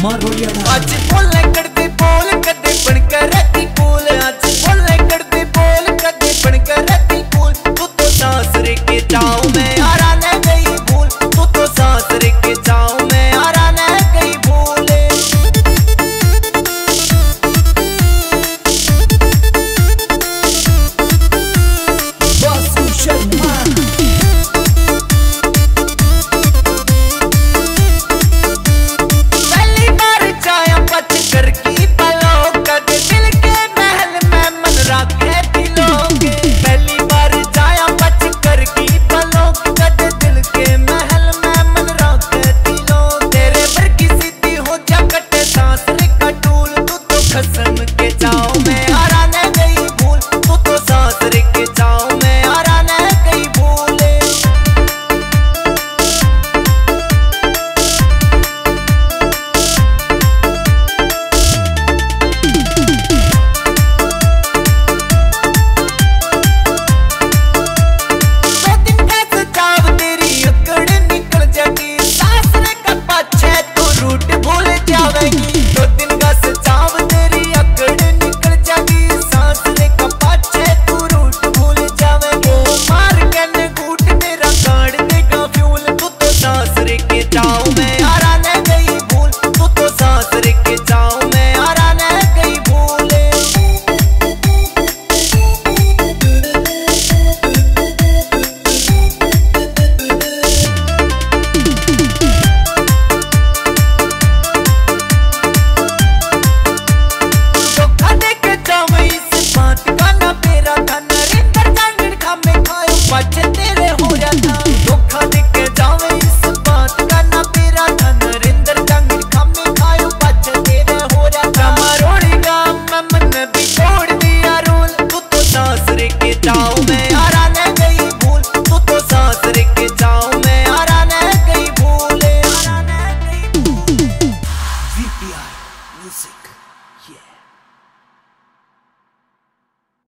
आज बोले करते बोल कदे बनकर रहती कूल, आज बोले करते बोल कदे बनकर रहती कूल। तू तो सासरे के जाऊं मैं आरा न गई भूल, तू तो सासरे के जाऊं मैं आरा न गई भूल। कसम के जाओ मैं आरा न गई भूल, तू तो सासरे के जाओ मैं आरा न गई भूल। दो दिन कैसे जाओ तेरी अकड़ निकल जाती, सासरे का पाछे तू रूट भूल जावेगी। दो दिन का सजाव जाओ मैं आरा न गई भूल, तू तो सासरे के जाओ मैं आरा न गई भूल। धोखा दे के जाओ इस बात का ना मेरा था, नरेंद्र जांगड़ खामे खायो पाछे तेरे हो जाता। धोखा दे के जाओ जाओ मैं आरा न गई भूल, तू तो सासरे के जाओ मैं आरा न गई भूल, आरा न गई भूल। VPR Music।